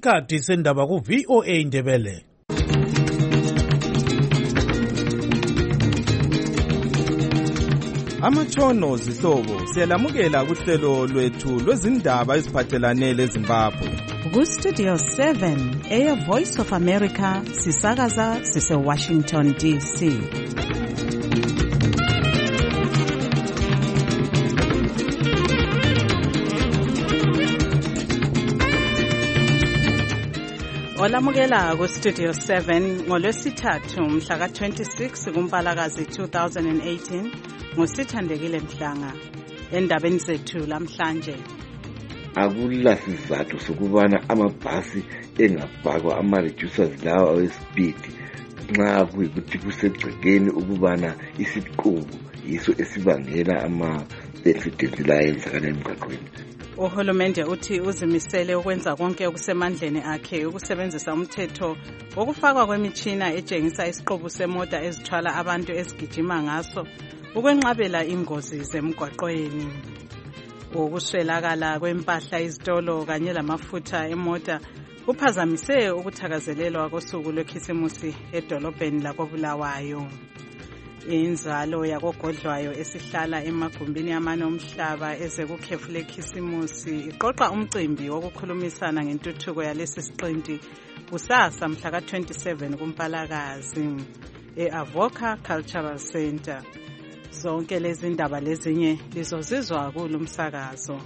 Isikhathi sendaba ku VOA Ndebele. Amatshono zihlobo siyalamukela kuhlelo lwethu lwezindaba eziphathelane leZimbabwe. Ku Studio 7 Air Voice of America sisakaza sise Washington DC. Olamukela ku Studio 7 ngolwesithathu mhla ka 26 kuMpalakazi 2018 ngosithandekile Mhlanga. Endabeni zethu lamhlanje, akula sizathu sokubana amabhasi engafakwa ama-reducers lawa awespeed nxa kuyikuthi kusegcekeni ukubana isiqubu yiso esibangela ama-accident la ayenzakala emgwaqweni. Uhulumende uthi uzimisele ukwenza konke okusemandleni akhe ukusebenzisa umthetho wokufakwa kwemitshina etshengisa isiqubu semota ezithwala abantu ezigijima ngaso ukwenqabela ingozi zemgwaqweni. Ukuswelakala kwempahla izitolo kanye lamafutha emota kuphazamise ukuthakazelelwa kosuku lwekhisimusi edolobheni lakoBulawayo. Inzalo yakogodlwayo esihlala emagumbini amane omhlaba ezekukhefu lekhisimusi iqoqa umcimbi wokukhulumisana ngentuthuko yalesi siqinti kusasa mhla ka 27 kuMpalakazi eAvoca Cultural Center. Zonke lezi ndaba lezinye lizozizwa kulumsakazo.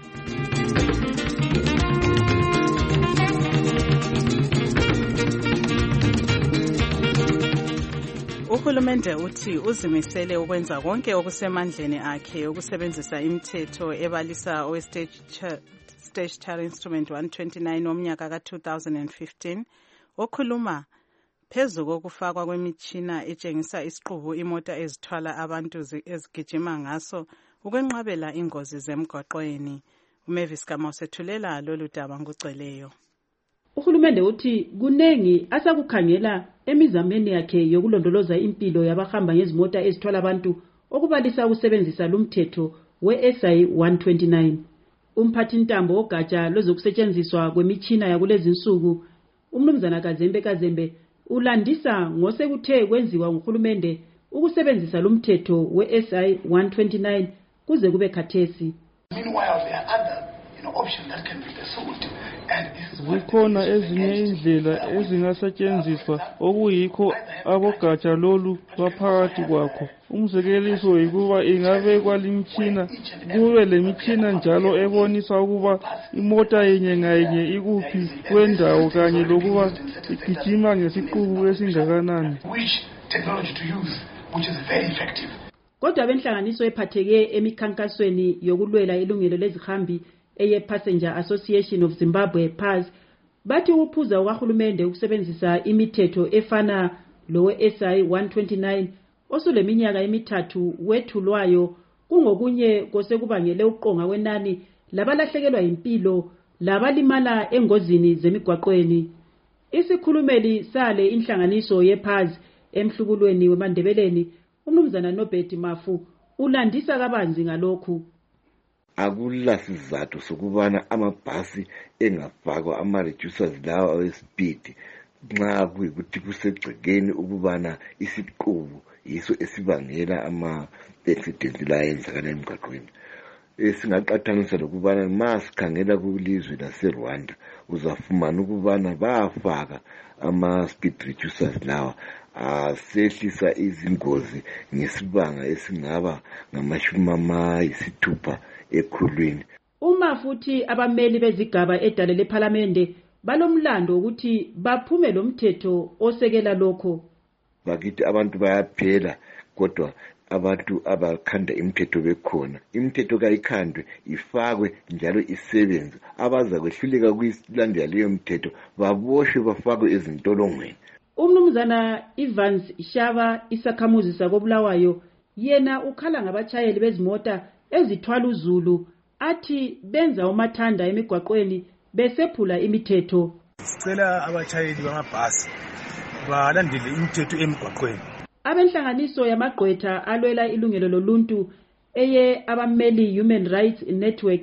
Uhulumende uthi uzimisele ukwenza konke okusemandleni akhe ukusebenzisa imithetho ebalisa Statutory Instrument 129 womnyaka ka 2015 okhuluma phezu kokufakwa kwemitshina etshengisa isiqubu imota ezithwala abantu ezigijima ngaso ukwenqabela ingozi zemgwaqweni. uMavis Kama usethulela lolu daba ngoceleyo. Uhulumende uthi kunengi asakukhangela emizameni yakhe yokulondoloza impilo yabahamba ngezimota ezithwala abantu okubalisa ukusebenzisa lumthetho we-SI 129. Umphathi ntambo ogatsha lozokusetshenziswa kwemitshina yakulezi insuku uMnumzana Kazembe ulandisa ngosekuthe kwenziwa nguhulumende ukusebenzisa lumthetho we-SI 129 kuze kube khathesi. Meanwhile, there are other options that can be pursued. Zikhona ezinye indlela ezingasetshenziswa okuyikho abogatsha lolu baphakathi kwakho. Umzekeliso yikuba ingabekwa limitshina kube lemitshina njalo ebonisa ukuba imota yenye ngayinye ikuphi kwendawo kanye lokuba igijima ngesiqubu esingakanani. Kodwa benhlanganiso ephatheke emikhankasweni yokulwela ilungelo lezihambi eye-Passenger Association of Zimbabwe PAS bathi ukuphuza ukahulumende ukusebenzisa imithetho efana lowe-SI 129 osuleminyaka emithathu wethulwayo kungokunye kosekubangele uqonga wenani labalahlekelwa impilo labalimala engozini zemigwaqweni. Isikhulumeli sale inhlanganiso ye-PAS emhlukulweni weMandebeleni uMnumzana Nobert Mafu ulandisa kabanzi ngalokhu. Akula sizathu sokubana amabhasi engafakwa ama-reducers lawa awespeed nxa kuyikuthi kusegcekeni ukubana isiqubu yiso esibangela ama-accident la ayenzakala emgwaqweni. Singaqathanisa lokubana ma sikhangela kulizwe laseRwanda uzafumana ukubana bayafaka ama-speed reducers lawa asehlisa izingozi ngesibanga esingaba ngama-60 ekhulwini. Uma futhi abameli bezigaba edale lePhalamende balomlando ukuthi baphume lo mthetho osekela lokho. Bakithi abantu bayaphela kodwa abantu abakhanda imithetho bekhona. Imithetho kayikhandwe ifakwe njalo isebenze. Abaza kwehluleka kuyilandela leyo mthetho baboshwe bafakwe ezintolongweni. Umnumzana Evans Shava isakhamuzi sakoBulawayo yena ukhala ngabatshayeli bezimota ezithwala uzulu athi benza umathanda emigwaqweni besephula imithetho. Sicela abatshayeli bamabhasi balandele imithetho emigwaqweni. Abenhlanganiso yamagqwetha alwela ilungelo loluntu eye abameli Human Rights Network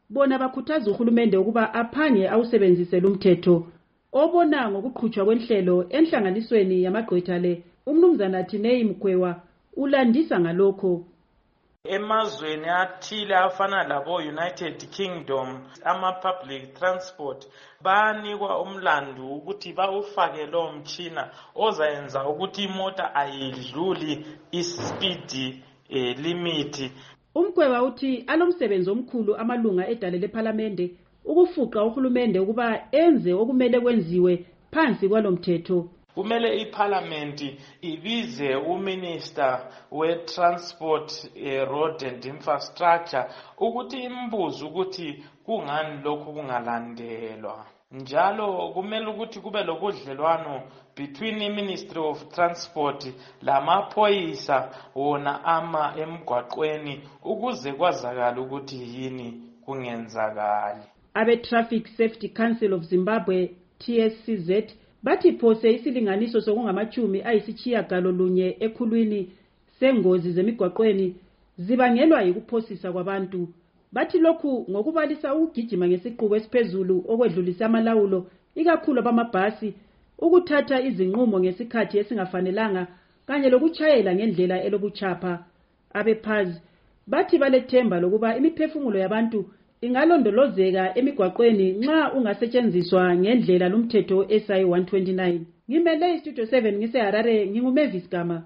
bona bakhuthaza uhulumende ukuba aphange awusebenzise lumthetho. Obona ngokuqhutshwa kwenhlelo enhlanganisweni yamagqwetha le, umnumzana Thinei Mgwewa ulandisa ngalokho. Emazweni athile afana labo United Kingdom, ama-public transport banikwa umlandu ukuthi bawufake lo mtshina ozayenza ukuthi imota ayidluli ispeed limit. Umgwewa uthi alomsebenzi omkhulu amalunga edale lePhalamende ukufuqa uhulumende ukuba enze okumele kwenziwe phansi kwalomthetho. Kumele iParliament ibize uMinister we-Transport, Road and Infrastructure ukuthi imbuzo ukuthi kungani lokhu kungalandelwa. Njalo kumele ukuthi kube lokudlelwano between iMinistry of Transport lamaphoyisa wona ama emgwaqweni ukuze kwazakala ukuthi yini kungenzakali. Abe Traffic Safety Council of Zimbabwe, TSCZ, bathi phose isilinganiso sokungamachumi ayisitshiyagalolunye ekhulwini sengozi zemigwaqweni zibangelwa yikuphosisa kwabantu. Bathi lokhu ngokubalisa ukugijima ngesiqubu esiphezulu okwedlulisa amalawulo ikakhulu abamabhasi, ukuthatha izinqumo ngesikhathi esingafanelanga kanye lokuchayela ngendlela elobuchapha. Abephazi bathi balethemba lokuba imiphefumulo yabantu ingalondolozeka emigwaqweni nxa ungasetshenziswa ngendlela lumthetho SI 129. Ngimele istudio 7 ngiseHarare, nginguMavis Gama.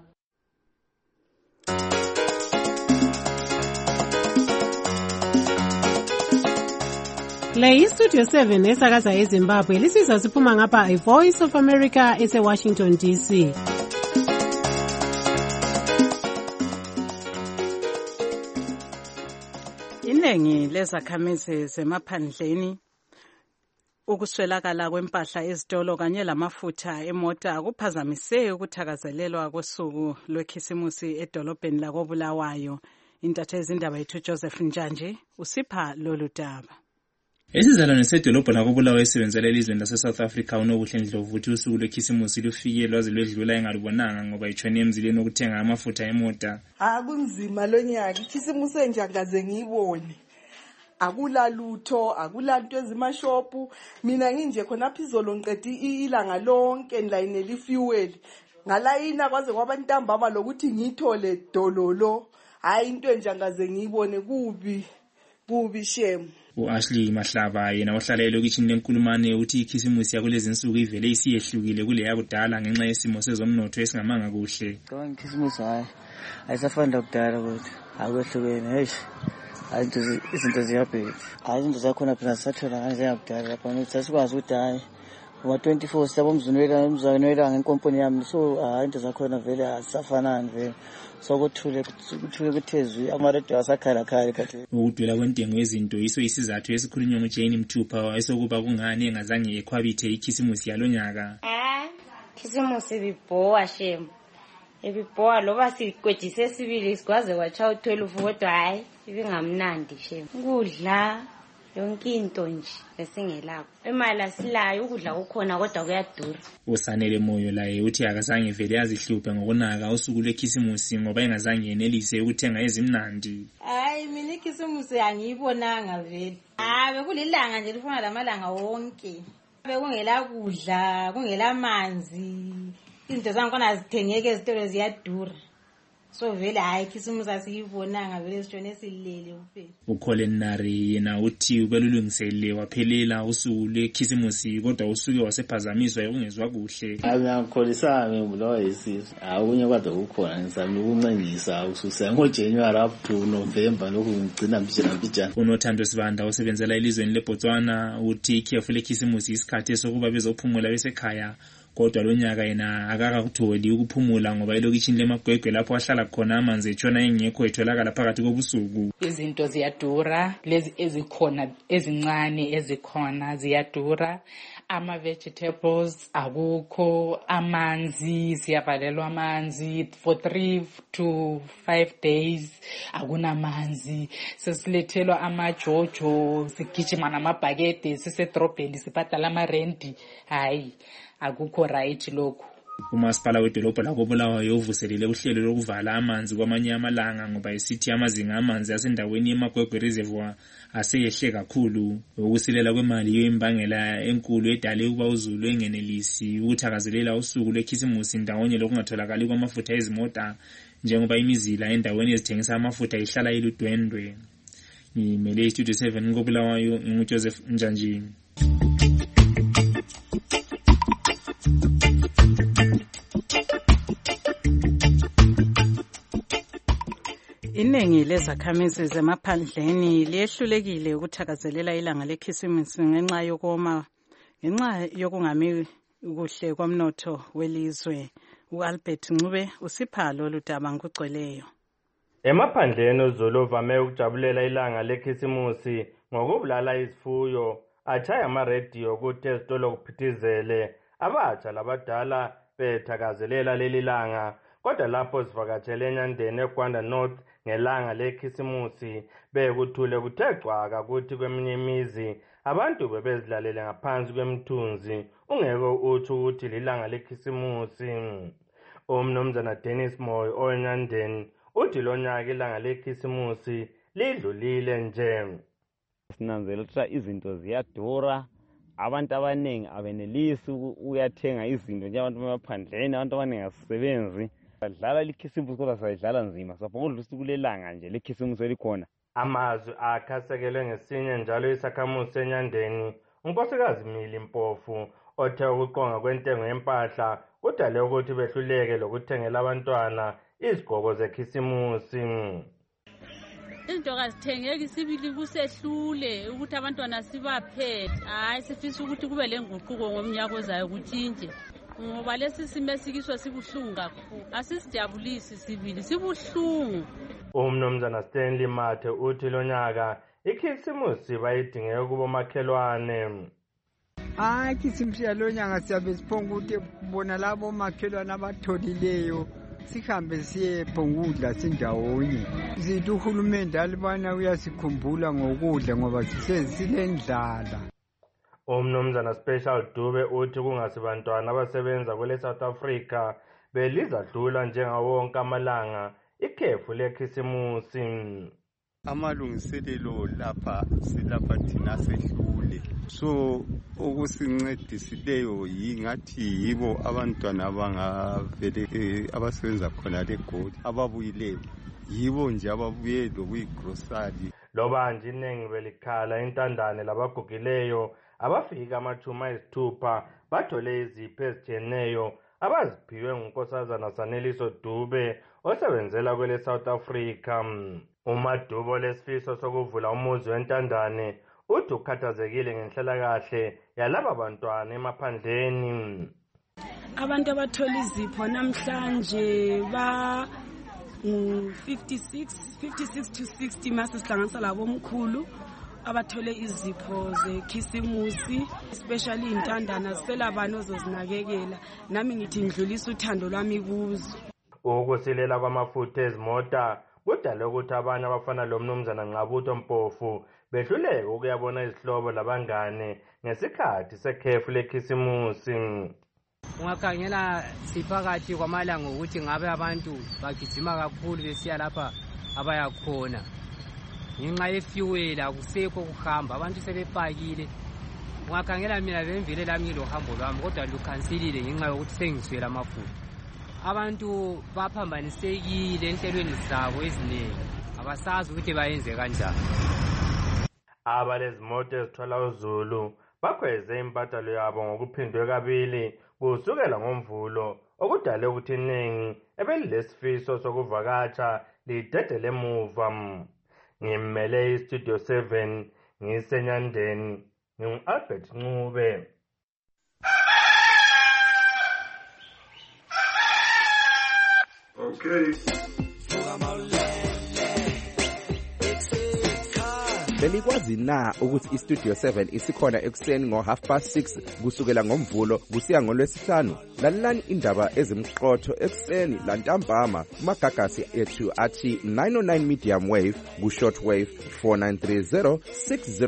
Le istudio 7 esakaza eZimbabwe lisizwa siphuma ngapha iVoice of America eseWashington DC. Iningi lezakhamizi zemaphandleni ukuswelakala kwempahla ezitolo kanye lamafutha emota kuphazamise ukuthakazelelwa kosuku lwekhisimusi edolobheni lakoBulawayo. Intatheli indaba yethu Joseph Njanje usipha lolu daba. Isizalwane sedolobho lakoBulawayo esebenzela elizweni laseSouth Africa unobuhle Ndlovu uthi usuku lwekhisimusi lufike lwaze lwedlula engalubonanga ngoba itshone emzileni okuthenga amafutha emota. Akunzima lonyaka, ikhisimusi enjangaze ngiyibone. Akulalutho, akulanto ezimashophu. Mina nginje khonapha izolo ngiqedi ilanga lonke ngilayinela ifuel. Ngalayina kwaze kwabantambama lokuthi ngithole dololo. Hayi into enjangaze ngiyibone kubi shame. U-Ashley Mahlaba yena ohlala elokishini lenkulumane uthi ikhisimusi yakulezi insuku ivele isiyehlukile kule yakudala ngenxa yesimo sezomnotho esingamanga kuhle. Ikhisimusi ayisafani lakudala kodwa akwehlukene. Izinto ziyabheda. Izinto zakhona phela sisathola kanje yakudala lapha ukuthi asikwazi ukuthi hayi ngo-24 sabo mzwanelwa ngenkomponi yami so into zakhona vele asafanani vele. Sokuthule kuthezwe amaredio asakhala khathi. Ukudula kwentengo yezinto yiso isizathu esikhulunywa nguJane Mthupha esokuba kungani engazange ekhwabithe ikhisimusi yalonyaka. Khisimusi biboa shem. Ebiboa loba sikwejise sibili sikwaze kwacha u12 kodwa hayi ibingamnandi shem. Ukudla yonke into nje esingelapho. Imali asilayo ukudla kukhona kodwa kuyadura. Usanele Moyo laye uthi akazange vele azihluphe ngokunaka usuku lwekhisimusi ngoba engazange yenelise ukuthenga ezimnandi. Hayi mina ikhisimusi angiyibonanga vele. Bekulilanga nje lifuna lamalanga wonke. Bekungela kudla, kungela amanzi. Izinto zakhona azithengeke ezitolo ziyadura. So vele hayi ikhisimusi asiyibonanga vele sitshone silele kuphela. uColin Nari yena uthi ubelulungisele waphelela usuku lwekhisimusi kodwa usuke wasephazamiswa ungezwa kuhle. Ngiyakholisana ngibulawa yisizwe. Akunye kade kukhona ngizama ukuncengisa ukususa ngoJanuary up to November lokhu ngigcina mbijana. uNothando Sibanda osebenzela elizweni leBotswana uthi ikhefu lekhisimusi isikhathi sokuba bezophumula besekhaya. Kodwa lonyaka yena akakakutholi ukuphumula ngoba elokishini lemagwegwe lapho ahlala khona amanzi etshona engekho etholakala phakathi kobusuku. Izinto ziyadura, lezi ezikhona ezincane ezikhona ziyadura. Ama-vegetables akukho, amanzi siyavalelwa amanzi for 3 to 5 days akunamanzi. Sesilethelwa amajojo, sigijima namabhakede sisedrobheni sibhadala amarendi. Hayi akukho right lokho. umasipala wedolobho lakobulawayo uvuselele uhlelo lokuvala amanzi kwamanye amalanga ngoba esithi amazinga amanzi asendaweni yeMagwegwe Reservoir aseyehle kakhulu. Ukusilela kwemali yoimbangela enkulu edale ukuba uZulu engenelisi ukuthakazelela usuku lwekhisimusi ndawonye lokungatholakali kwamafutha ezimota njengoba imizila endaweni ezithengisa amafutha ihlala iludwendwe. Ngimele iStudio 7 kobulawayo nguJoseph Njanjini. Iningi lezakhamizi zemaphandleni liyehlulekile ukuthakazelela ilanga lekhisimusi ngenxa yokungami kuhle kwamnotho welizwe. uAlbert Ncube usipha lolu daba ngokugcweleyo. Emaphandleni uZulu uvame ukujabulela ilanga lekhisimusi ngokubulala izifuyo, achaya ama-radio ukuthi ezitolo kuphithizele, abatsha labadala bethakazelela leli langa. Kodwa lapho sivakatshele eNyandeni eGwanda North ngelanga lekhisimusi bekuthule kuthe cwaka kuthi kweminye imizi abantu bebezilalele ngaphansi kwemthunzi ungeke utsho ukuthi lilanga lekhisimusi. Umnumzana Dennis Moy oNyandeni uthi lonyaka ilanga lekhisimusi lidlulile nje. Sinanzelela izinto ziyadura, abantu abaningi abenelisi uyathenga izinto nje abantu bemaphandleni, abantu abaningi asisebenzi. Badlala lekhisimusi kodwa sayidlala nzima, sabonga usuku lelanga nje lekhisimusi elikhona. Amazwi akhasekelwe ngesinye njalo isakhamuzi eNyandeni unkosikazi Mili Mpofu othe ukuqonga kwentengo yempahla kudale ukuthi behluleke lokuthengela abantwana izigqoko zekhisimusi. Izinto kazithengeki sibili kusehlule ukuthi abantwana sibaphethe. Hayi sifisa ukuthi kube lenguquko ngomnyaka ozayo kutshintshe. Ngoba lesi simo esikiswa sibuhlungu kakhulu. Asisijabulisi sibili sibuhlungu. Umnumzana Stanley Mathe uthi lonyaka ikhisimusi bayidingeke kubo makhelwane. Hayi ikhisimusi yalonyaka siyabe siphonga ukuthi bona labo makhelwane abatholileyo sihambe siyephonga ukudla sindawonye. Zithi uhulumende alibana uyasikhumbula ngokudla ngoba siselendlala. Umnumzana Special Dube uthi kungasibantwana abasebenza kwele South Africa belizadlula njengawonke amalanga ikhefu lekhisimusi. Amalungiselelo lapha silapha thina sehlule, so okusincedisileyo yingathi yibo abantwana abangavele abasebenza khona leGoli ababuyileyo, yibo nje ababuye lokuyigrosari. Loba nje inengi belikhala intandane labagugileyo abafika amathuma ayisithupha bathole izipho ezitshiyeneyo abaziphiwe ngunkosazana Saneliso Dube osebenzela kwele South Africa. UMadubo lesifiso sokuvula umuzi wentandane uthi ukhathazekile ngenhlalakahle yalaba bantwana emaphandleni. Abantu abathola izipho namhlanje ba 56 to 60 mase sihlanganisa labo omkhulu abathole izipho zekhisimusi, especially intandana ziselabani ozozinakekela. Nami ngithi ngidlulisa uthando lwami kuzo. Ukusilela kwamafutha ezimota kudale ukuthi abanye abafana lo mnumzana Nqabutho Mpofu behluleke ukuyabona izihlobo labangane ngesikhathi sekhefu lekhisimusi. Ungakhangela siphakathi kwamalanga ukuthi ngabe abantu bagijima kakhulu besiya lapha abayakhona. Ngenxa yefuel akusekho kuhamba, abantu sebepakile. Ungakhangela mina bemvile lami ngilohambo lwami kodwa lukhansilile ngenxa yokuthi sengiswela amafutha. Abantu baphambanisekile enhlelweni zabo eziningi, abasazi ukuthi bayenze kanjani. Abalezimoto ezithwala uZulu bakhweze impatalo yabo ngokuphindwe kabili kusukela ngoMvulo okudale ukuthi iningi ebelilesifiso sokuvakatsha lidedele emuva. Ngimele iStudio 7 ngiseNyandeni ngingu-Albert Ncube. Okay. Belikwazi na ukuthi iStudio 7 isikhona ekuseni ngo6:30 kusukela ngoMvulo kusiya ngoLwesihlanu? Lalelani indaba ezimqotho ekuseni lantambama kumagagasi ethu athi 909 medium wave ku-short wave 4930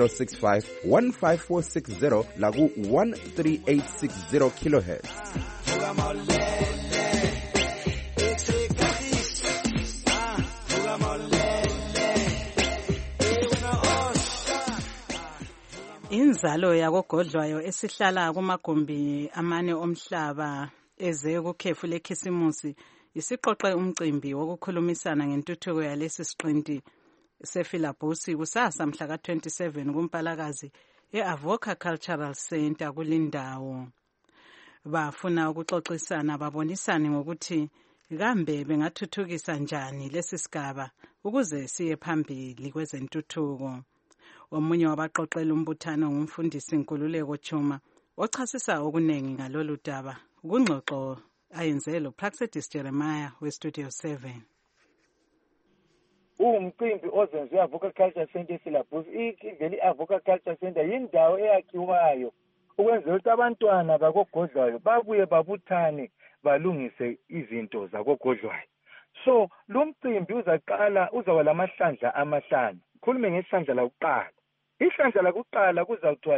6065 15460 la ku-13860 kilohertz. Inzalo yakogodlwayo esihlala kumagumbi amane omhlaba eze kukhefu lekhisimusi isiqoqe umcimbi wokukhulumisana ngentuthuko yalesi siqinti sefilabusi kusasa mhla ka-27 kuMpalakazi e-Avoca Cultural Center kulindawo. Bafuna ukuxoxisana babonisane ngokuthi kambe bengathuthukisa njani lesi sigaba ukuze siye phambili kwezentuthuko. Omunye wabaqoqela umbuthano ngumfundisi Nkululeko Chuma ochasisa okunengi ngalolu daba kungxoxo ayenze lo Praxedis Jeremiah weStudio 7. Umcimbi ozenziwe Avoca Culture Center Syllabus iveli Avoca Culture Center yindawo eyakhiwayo ukwenzela ukuthi abantwana bakogodlwayo babuye babuthane balungise izinto zakogodlwayo. So lo mcimbi uzaba lamahlandla amahlanu. Khulume ngesihlandla lokuqala. Ihlandla lokuqala kuzawuthiwa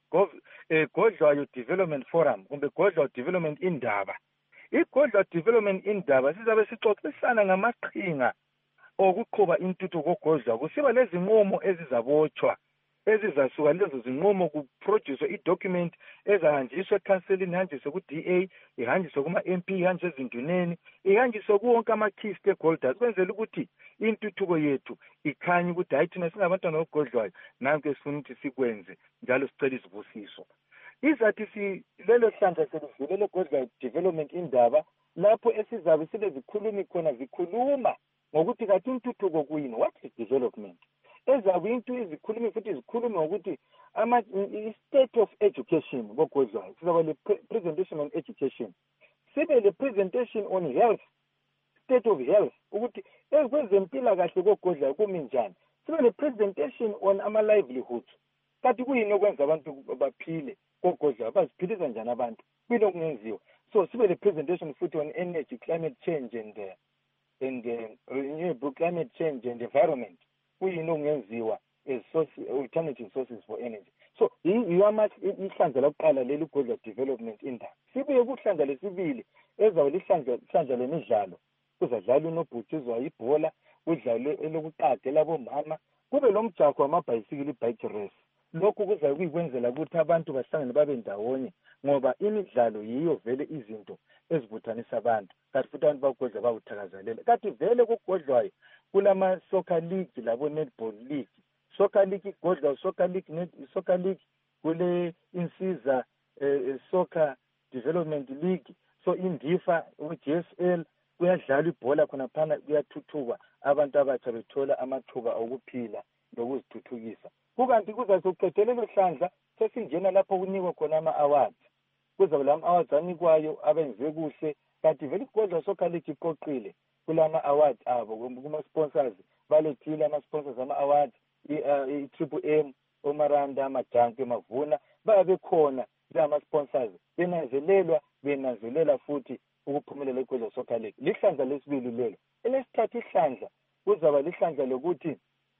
iGodlwayo Development Forum kumbe Godlwayo Development Indaba. IGodlwayo Development Indaba sizabe sixoxisana ngamaqhinga okuqhuba intuthuko kogodlwayo. Kusiba lezinqumo ezizabotshwa ezizasuka lezo zinqumo kuproduce idocument ezahanjiswa ecounseling, ihanjiswe ku-DA, ihanjiswe kuma-MP, ihanjiswe ezinduneni, ihanjiswe kuwonke ama-key stakeholders kwenzela ukuthi intuthuko yethu ikhanye ukuthi hayi thina singabantwana bogodlwayo nanku esifuna ukuthi sikwenze njalo sicela izibusiso. Izathi lelo hlandla selivulele Godlwayo Development Indaba lapho esizabe silezikhulumi khona zikhuluma ngokuthi kathi intuthuko kuyini, what is development. Ezabe izikhulumi futhi zikhuluma ngokuthi state of education kogodlwayo. Sizaba le presentation on education, sibe le presentation on health, state of health, ukuthi kwezempilakahle kogodlwayo kumi njani. Sibe le presentation on ama-livelihood, kathi kuyini okwenza abantu baphile kogodlwayo, baziphilisa njani abantu, kuyini okungenziwa. So sibe le presentation futhi on energy, climate change and renewable climate change and environment, kuyini okungenziwa as alternative sources for energy. So ihlandla lokuqala leli Godlwayo Development Indaba. Sibuye kuhlandla lesibili ezawo lihlandla lemidlalo. Kuzadlala unobhutshuzwayo ibhola, kudlale elokuqade labomama, kube lo mjaho wamabhayisikili bike race. Lokhu kuzabe kuyikwenzela ukuthi abantu bahlangane babe ndawonye ngoba imidlalo yiyo vele izinto ezibuthanisa abantu. Kanti futhi abantu bagodlwayo bawuthakazelela. Kanti vele kugodlwayo kulama soccer league labo netball league. Soccer league Godlwayo soccer league kule insiza soccer development league. So indifa uJSL kuyadlala ibhola khona phana kuyathuthuka abantu abatsha bethola amathuba okuphila lokuzithuthukisa. Kukanti kuzazoqedelela hlandla sesingena lapho kunikwa khona ama-awards. Kuzaba lama awards anikwayo abenze kuhle kanti vele iGodlwayo soccer league iqoqile kulama awards abo kuma sponsors balethile ama-sponsors ama-awards i-Triple M, oMaranda, amaJanki, Mavuna babe khona lama-sponsors benanzelela futhi ukuphumelela iGodlwayo soccer league. Lihlandla lesibili lelo. Elesithathu ihlandla kuzaba lihlandla lokuthi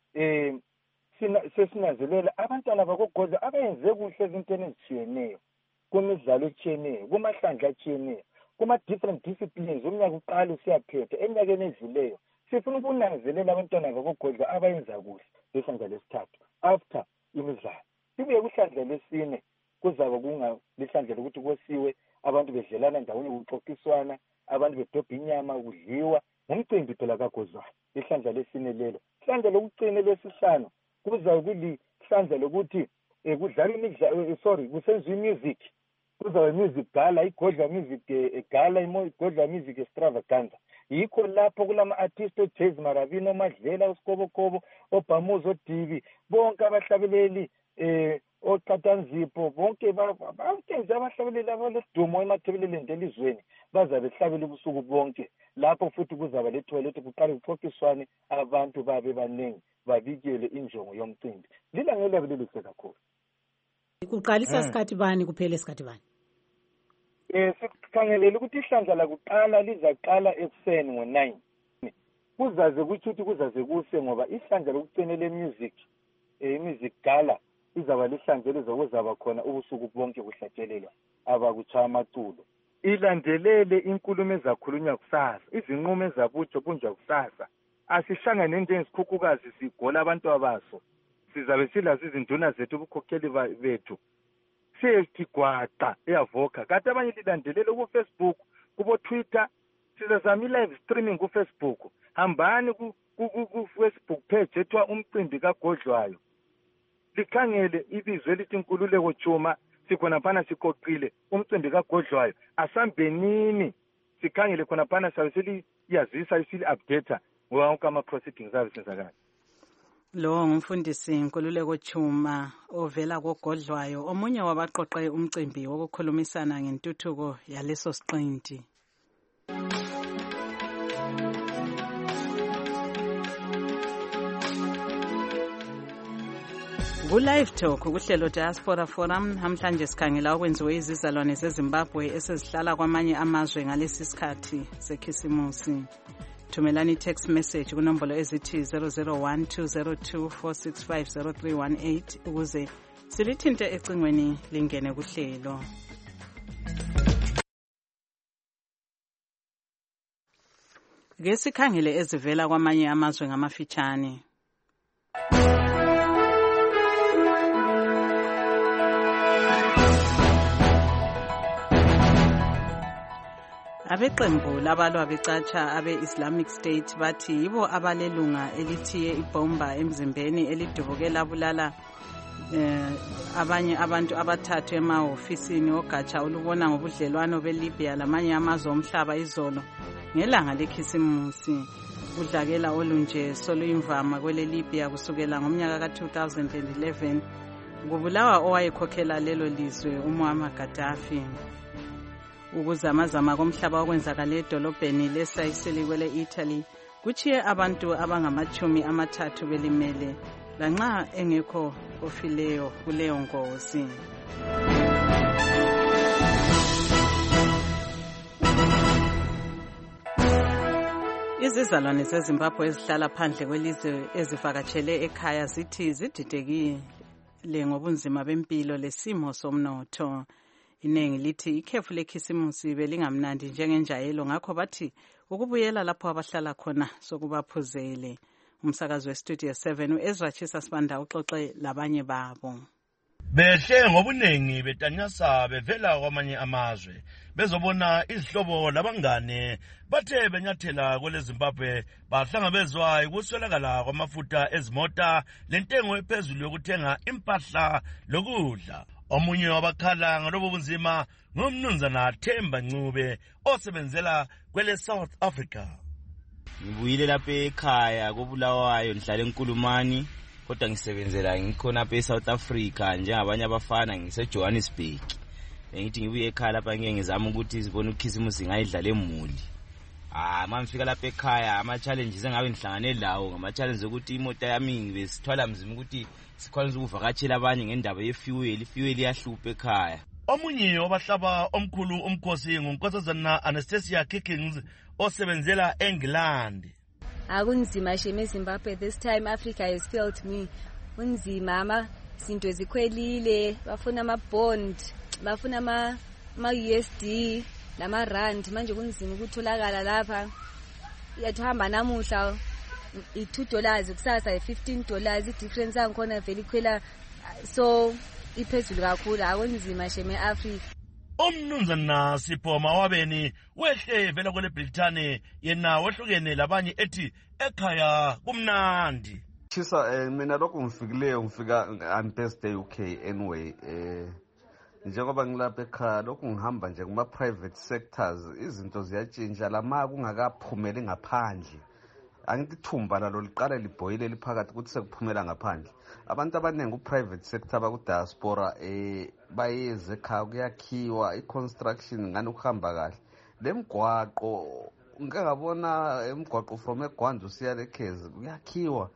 sesinanzelela abantwana bakogodlwayo abayenze kuhle ezintweni ezitshiyeneyo kumidlalo etshiyeneyo kumahlandla atshiyeneyo kuma-different disciplines umnyaka uqala usiyaphetha eminyakeni edluleyo. Sifuna ukunanzelela abantwana bakogodlwayo abayenza kuhle lihlandla lesithathu after imidlalo. Sibuye kuhlandla lesine kuzaba lihlandla lokuthi kosiwe abantu bedlelana ndawonye kuxoxiswana, abantu bedobha inyama kudliwa ngumcimbi phela kagodlwayo. Ihlandla lesine lelo. Ihlandla lokucina lesihlanu kuzaba kulihlandla lokuthi kudlala imidlalo kusenziwa music. Kuzaba music gala, iGodlwayo music gala, iGodlwayo music extravaganza. Yikho lapho kulama-artist oJazz Maravini, oMadlela, uSkobokobo, oBhamuzi, oDivi, bonke abahlabeleli oChatanzipho, bonke nje abahlabeleli abaledumo emathebeleleni elizweni bazabe behlabela ubusuku bonke. Lapho futhi kuzaba lethuba lokuthi kuqale kuxoxiswane abantu babe baningi babikele injongo yomcimbi. Lilanga labo lelihle kakhulu. Kuqalisa sikhathi bani kuphele sikhathi bani? Sikhangelele ukuthi ihlandla lakuqala lizaqala ekuseni ngo-9. Kuzaze kuthi kuzaze kuse ngoba ihlandla lokucina le-music music gala izaba lihlandla lizokuzaba khona ubusuku bonke kuhlatshelelwa abakuchaya amaculo. ilandelele inkulumo ezakhulunywa kusasa, izinqumo ezabunjwa kusasa. Asihlanganeni njengesikhukhukazi sigola abantu abaso, sizabe silazo izinduna zethu ubukhokheli bethu siyegigwaqa eyavoka. Kanti abanye lilandelele ku-Facebook, kubo-Twitter, sizazama i-live streaming ku-Facebook. Hambani ku-Facebook page ethiwa umcimbi kagodlwayo, likhangele ibizo elithi Nkululeko Juma, sikhona phana sikoqile umcimbi kagodlwayo. Asambenini sikhangele khona phana sabe seliyazisa isili-updata wonke ama-proceedings abe senzakala. Lo ngumfundisi Nkululeko Juma ovela kogodlwayo, omunye wabaqoqe umcimbi wokukhulumisana ngentuthuko yaleso siqinti. Ku-Live Talk kuhlelo Diaspora Forum namhlanje sikhangela okwenziwe izizalwane zeZimbabwe esezihlala kwamanye amazwe ngalesi sikhathi sekhisimusi. Thumelani text message kunombolo ezithi 0012024650318 ukuze silithinte ecingweni lingene kuhlelo. Ke sikhangele ezivela kwamanye amazwe ngamafitshane. Abeqembu labalwa becatsha abe-Islamic State bathi yibo abalelunga elithiye ibhomba emzimbeni elidubuke labulala abanye abantu abathathu emahofisini ogatsha olubona ngobudlelwano beLibya lamanye amazwe omhlaba izolo ngelanga lekhisimusi. Udlakela olunje soluyimvama kwele Libya kusukela ngomnyaka ka-2011 kubulawa owayekhokhela lelo lizwe uMuammar Gaddafi. Ukuzamazama komhlaba okwenzakala edolobheni leSicily kwele Italy kuchiye abantu abangama-30 belimele lanxa engekho ofileyo kuleyo ngozi. Izizalwane zeZimbabwe ezihlala phandle kwelizwe ezivakatshele ekhaya zithi zididekile ngobunzima bempilo lesimo somnotho. Inengi lithi ikhefu lekhisimusi belingamnandi njengenjayelo, ngakho bathi ukubuyela lapho abahlala khona sokubaphuzele. Umsakazi weStudio 7 uEzra Chisa Sibanda uxoxe labanye babo. Behle ngobunengi betanyasa bevela kwamanye amazwe bezobona izihlobo labangane bathe benyathela kwele Zimbabwe bahlangabezwa ukuswelakala kwamafutha ezimota lentengo ephezulu yokuthenga impahla lokudla. Omunye wabakhala ngalobo bunzima ngumnumzana Themba Ncube osebenzela kwele South Africa. Ngibuyile lapha ekhaya koBulawayo ngihlala eNkulumani kodwa ngisebenzela ngikhona lapha eSouth Africa njengabanye abafana ngiseJohannesburg. Ngithi ngibuye ekhaya lapha ngiyengizama ukuthi sibone ukhisimusi ngayidlala emuli. Mangifika lapha ekhaya ama-challenges engabe ngihlangane lawo ngama-challenges ukuthi imoto yami ngibesithwala mzima ukuthi sikwanisa ukuvakatshela abanye ngendaba yefuel iyahlupha ekhaya. Omunye wabahlaba omkhulu umkhosi nguNkosazana Anastasia Kickings osebenzela eNgilandi. Akunzima sheme Zimbabwe, this time Africa has failed me. Unzima izinto zikhwelile, bafuna ama-bond, bafuna ama-USD nama-rand, manje kunzima ukutholakala lapha. Yathamba namuhla $2 kusasa $15, i-difference yangikhona vele ikhwela so iphezulu kakhulu. Akunzima sheme Africa. Umnumzana Sipho Mawabeni wehle vela kwele Britane yena wehlukene labanye ethi ekhaya kumnandi. Chisa mina lokho ngifikileyo ngifika on Thursday UK anyway njengoba ngilapha ekhaya lokho ngihamba nje kuma private sectors izinto ziyatshintsha lama kungakaphumeli ngaphandle. Angithi thumba lalo liqale libhoyile liphakathi ukuthi sekuphumela ngaphandle. Abantu abaningi ku-private sector baku-diaspora bayeze ekhaya kuyakhiwa i-construction ngani ukuhamba kahle. Le mgwaqo ngingabona emgwaqo from eGwanda usiya leKhezi kuyakhiwa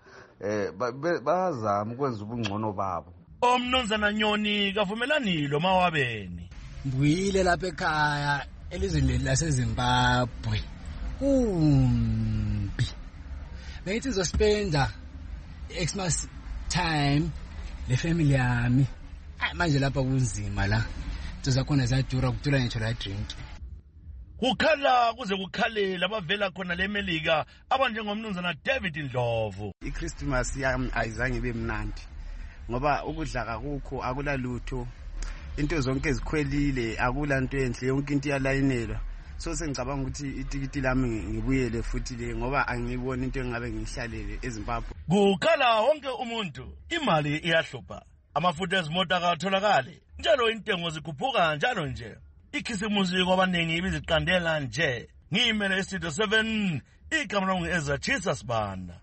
bazama ukwenza ubungcono babo. Umnumzana Nyoni kavumelani lo Mawabeni. Mbuyile lapha ekhaya elizweni laseZimbabwe. Kumbi. Bengithi zospenda Xmas time le family yami. Manje lapha kunzima la. Into zakhona ziyadura kudura ngitsho la drink. kukhala kuze kukhalela abavela khona leMelika abanjengomnumzana David Ndlovu. iChristmas yami ayizange ibe mnandi ngoba ukudla akukho, akulalutho, into zonke ezikhwelile, akulanto enhle, yonke into iyalayinelwa. So sengicabanga ukuthi itikiti lami ngibuyele futhi le ngoba angiboni into engabe ngihlalele eZimbabwe. Kukhala wonke umuntu, imali iyahlupha, amafutha ezimota akatholakali, njalo intengo zikhuphuka njalo nje. Ikhisimusi kwabaningi ibiziqandela nje. Ngiyimele iStudio 7, igama lami ngu-Ezra Chisa Sibanda.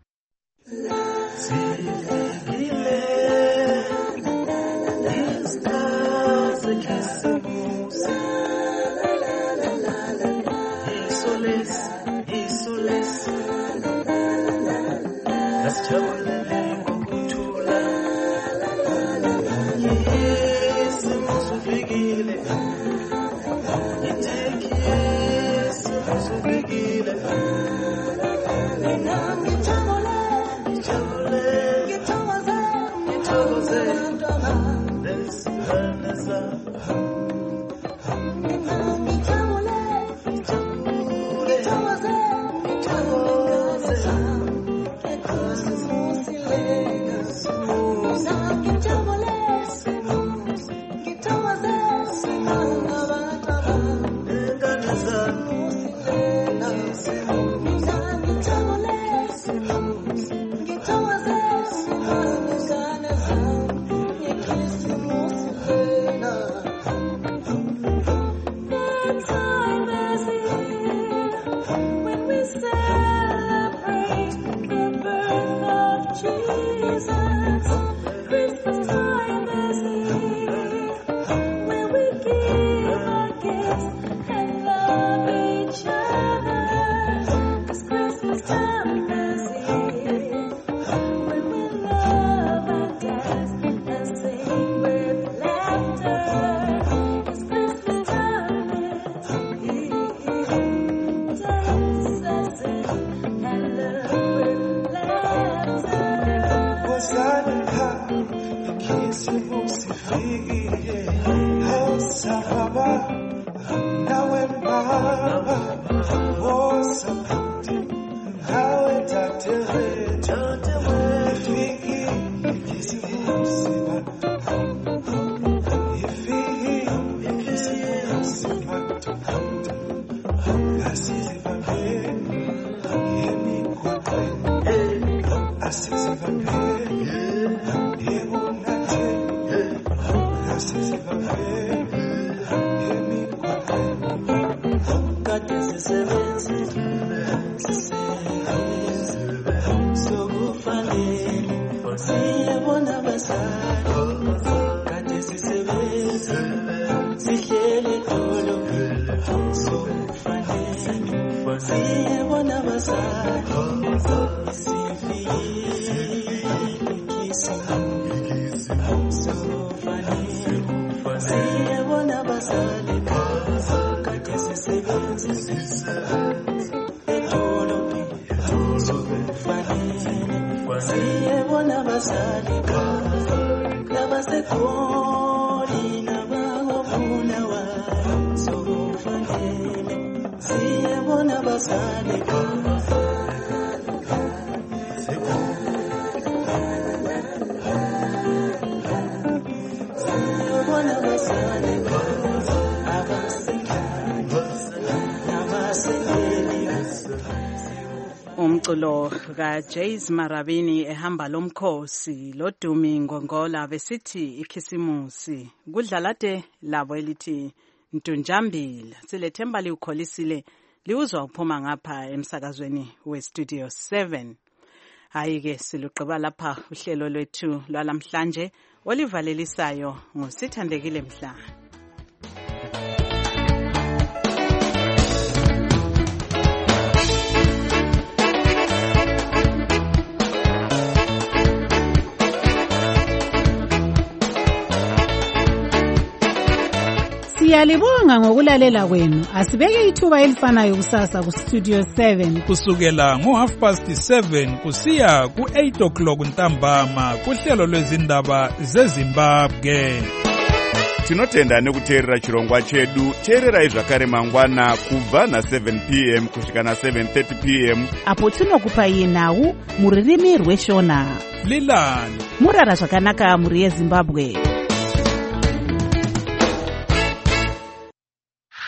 Umculo kaJays Marabini ehamba lomkhosi loDumi Ngongola besithi ikhisimusi kudlalade labo elithi Ntunjambila silethemba liukholisile liuzwa uphuma ngapha emsakazweni weStudio 7. Hayike siluqaba lapha uhlelo lwethu lwalamhlanje olivalelisayo ngosithandekile Mhlanga. Siyalibonga ngokulalela kwenu. Asibeke ithuba elifanayo kusasa ku Studio 7 kusukela ngo7:30 kusiya ku8 ntambama kuhlelo lwezindaba zeZimbabwe. tinotenda nekuteerera chirongwa chedu. Teererai zvakare mangwana kubva na7 p.m. kusvika na7:30 p.m. apo tinokupai nhau mururimi rweshona. Lilani murara zvakanaka muri yeZimbabwe.